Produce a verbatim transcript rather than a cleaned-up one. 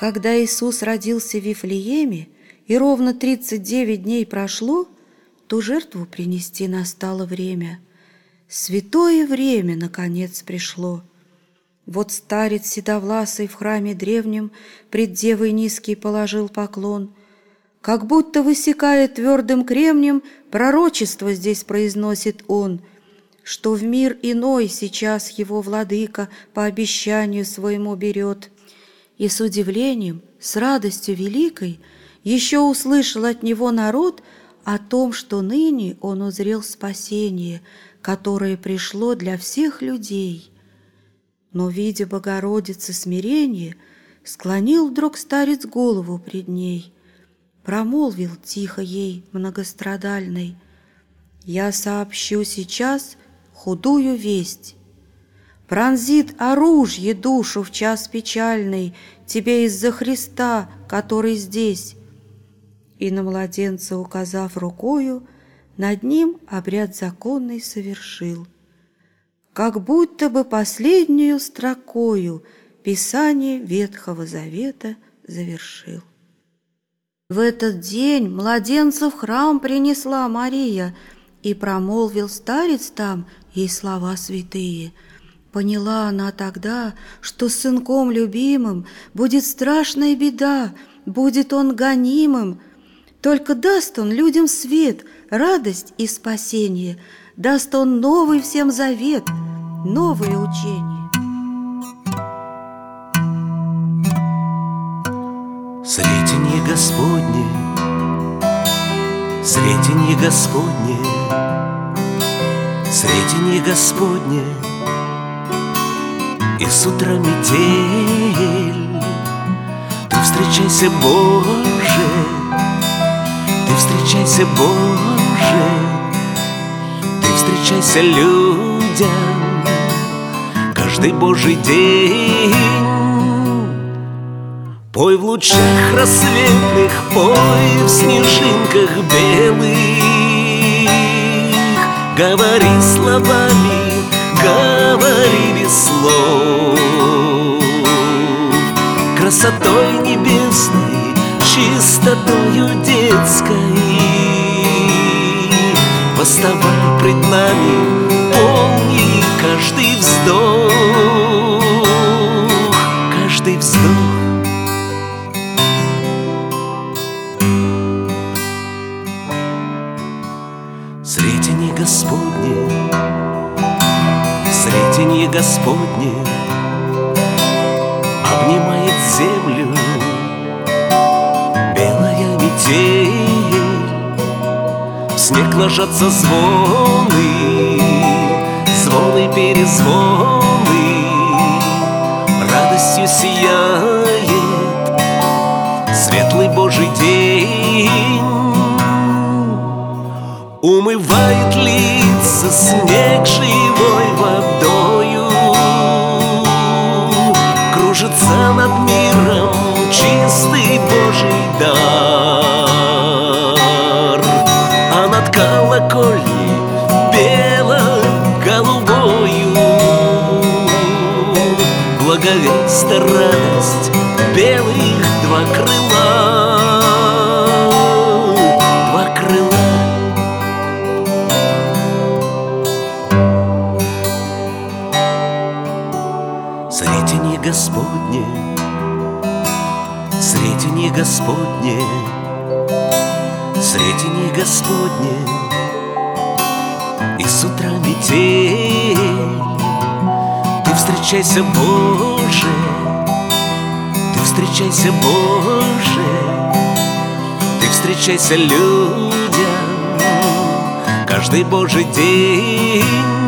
Когда Иисус родился в Вифлееме, и ровно тридцать девять дней прошло, то жертву принести настало время. Святое время, наконец, пришло. Вот старец седовласый в храме древнем пред девой низкий положил поклон, как будто высекая твердым кремнем, пророчество здесь произносит он, что в мир иной сейчас его владыка по обещанию своему берет. И с удивлением, с радостью великой еще услышал от него народ о том, что ныне он узрел спасение, которое пришло для всех людей. Но, видя Богородицы смирение, склонил вдруг старец голову пред ней, промолвил тихо ей многострадальной: «Я сообщу сейчас худую весть. Пронзит оружие душу в час печальный тебе из-за Христа, который здесь». И на младенца, указав рукою, над ним обряд законный совершил, как будто бы последнюю строкою Писание Ветхого Завета завершил. В этот день младенца в храм принесла Мария, и промолвил старец там ей слова святые. Поняла она тогда, что с сынком любимым будет страшная беда, будет он гонимым. Только даст он людям свет, радость и спасение, даст он новый всем завет, новое учение. Сретенье Господне, сретенье Господне, сретенье Господне, и с утра метель. Ты встречайся, Боже, ты встречайся, Боже, ты встречайся людям каждый Божий день. Пой в лучах рассветных, пой в снежинках белых, говори словами, говори без слов. Красотой небесной, чистотою детской восставай пред нами, помни каждый вздох, каждый вздох. Сретенье Господне, сретенье Господне обнимает землю белая метель. В снег ложатся звоны, звоны-перезвоны, радостью сияет светлый Божий день. Умывает лица снег живой водою, кружится над миром чистый Божий дар. А над колокольней бело-голубою благовест радость белых два крыла, два крыла. Сретенье Господне, сретенье Господне, сретенье Господне, и с утра метель. Ты встречайся, Боже, ты встречайся, Боже, ты встречайся людям каждый Божий день.